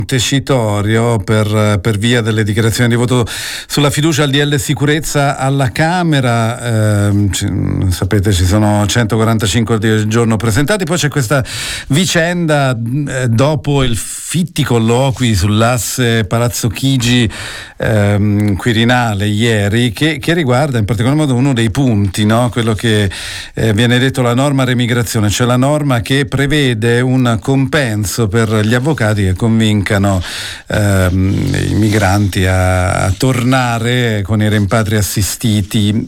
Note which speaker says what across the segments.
Speaker 1: Tessitorio per via delle dichiarazioni di voto sulla fiducia al DL sicurezza alla Camera. Sapete, ci sono 145 al giorno presentati. Poi c'è questa vicenda dopo il fitti colloqui sull'asse Palazzo Chigi Quirinale ieri, che riguarda in particolar modo uno dei punti, no? Quello che viene detto la norma remigrazione, cioè la norma che prevede un compenso per gli avvocati che convincano i migranti a tornare con i rimpatri assistiti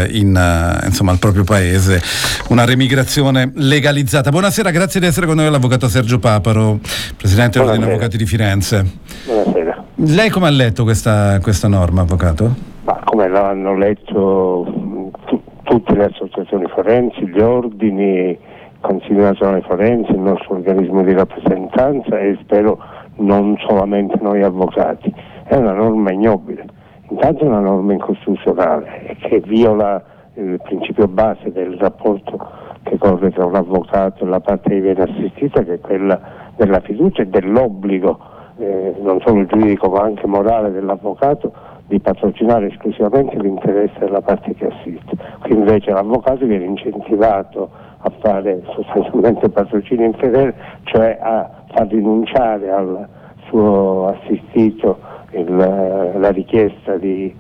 Speaker 1: al proprio paese, una remigrazione legalizzata. Buonasera, grazie di essere con noi l'avvocato Sergio Paparo, presidente dell'Ordine Avvocati di Firenze.
Speaker 2: Buonasera.
Speaker 1: Lei come ha letto questa norma, avvocato?
Speaker 2: Ma come l'hanno letto tutte le associazioni forensi, gli ordini, Consiglio Nazionale Forense, il nostro organismo di rappresentanza e spero non solamente noi avvocati. È una norma ignobile, intanto è una norma incostituzionale che viola il principio base del rapporto che corre tra un avvocato e la parte che viene assistita, che è quella della fiducia e dell'obbligo non solo giuridico ma anche morale dell'avvocato di patrocinare esclusivamente l'interesse della parte che assiste. Qui invece l'avvocato viene incentivato a fare sostanzialmente patrocinio infedele, cioè a far rinunciare al suo assistito la richiesta di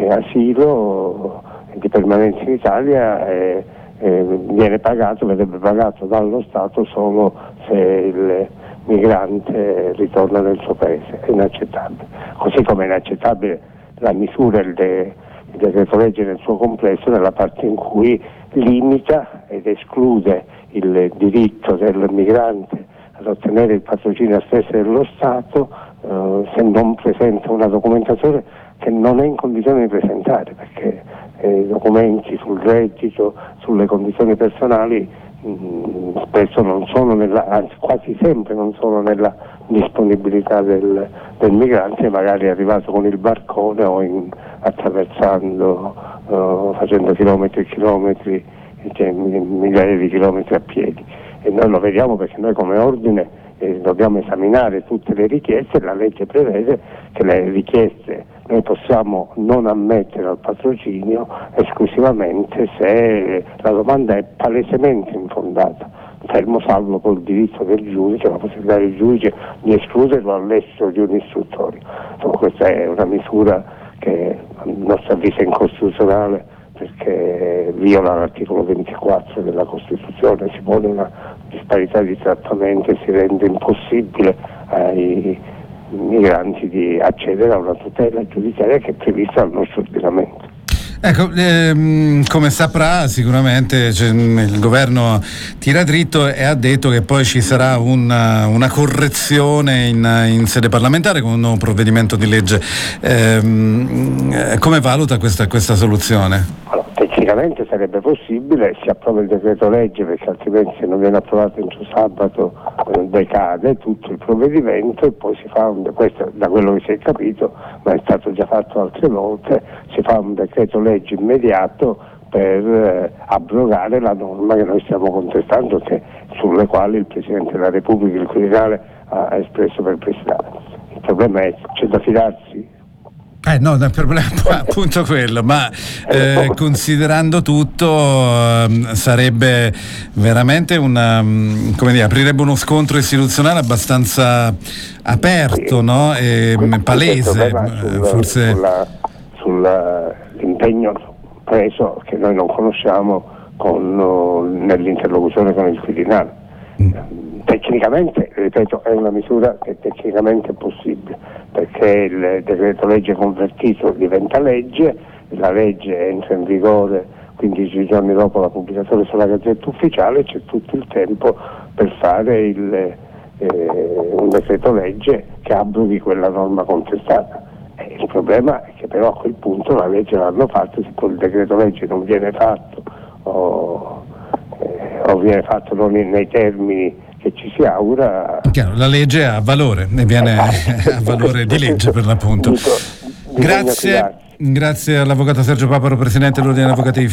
Speaker 2: asilo e di permanenza in Italia verrebbe pagato dallo Stato solo se il migrante ritorna nel suo paese. È inaccettabile. Così come è inaccettabile la misura del decreto legge nel suo complesso nella parte in cui limita ed esclude il diritto del migrante ad ottenere il patrocinio stesso dello Stato se non presenta una documentazione che non è in condizione di presentare, perché i documenti sul reddito, sulle condizioni personali spesso non sono anzi quasi sempre non sono nella disponibilità del migrante, magari è arrivato con il barcone o attraversando, facendo chilometri e chilometri, migliaia di chilometri a piedi. E noi lo vediamo perché noi come ordine dobbiamo esaminare tutte le richieste. La legge prevede che le richieste noi possiamo non ammettere al patrocinio esclusivamente se la domanda è palesemente infondata, fermo salvo col diritto del giudice, la possibilità del giudice di escluderlo all'esito di un istruttorio. Insomma, questa è una misura che a nostro avviso è incostituzionale perché viola l'articolo 24 della Costituzione, si pone una disparità di trattamento e si rende impossibile ai migranti di accedere a una tutela giudiziaria che è prevista dal nostro ordinamento.
Speaker 1: Ecco, come saprà sicuramente il governo tira dritto e ha detto che poi ci sarà una correzione in sede parlamentare con un nuovo provvedimento di legge. Come valuta questa soluzione?
Speaker 2: Allora, tecnicamente sarebbe possibile, si approva il decreto legge perché altrimenti se non viene approvato entro sabato decade tutto il provvedimento e poi si fa questo da quello che si è capito, ma è stato già fatto altre volte, si fa un decreto legge immediato per abrogare la norma che noi stiamo contestando, sulle quali il Presidente della Repubblica, il Quirinale, ha espresso perplessità. Il problema è: c'è da fidarsi?
Speaker 1: No, il problema è appunto quello, ma considerando tutto sarebbe veramente aprirebbe uno scontro istituzionale abbastanza aperto, no? E palese, forse sull'impegno preso che noi non conosciamo nell'interlocuzione con il Quirinale. Tecnicamente, ripeto, è una misura che tecnicamente è possibile, perché il decreto legge convertito diventa legge, la legge entra in vigore 15 giorni dopo la pubblicazione sulla Gazzetta Ufficiale, c'è tutto il tempo per fare un decreto legge che abroghi quella norma contestata. Il problema è che però a quel punto la legge l'hanno fatta, se poi il decreto legge non viene fatto o viene fatto non nei termini che ci si augura. Chiaro, la legge ha valore, ne viene a valore di legge per l'appunto. Grazie all'avvocato Sergio Paparo, presidente dell'Ordine degli Avvocati di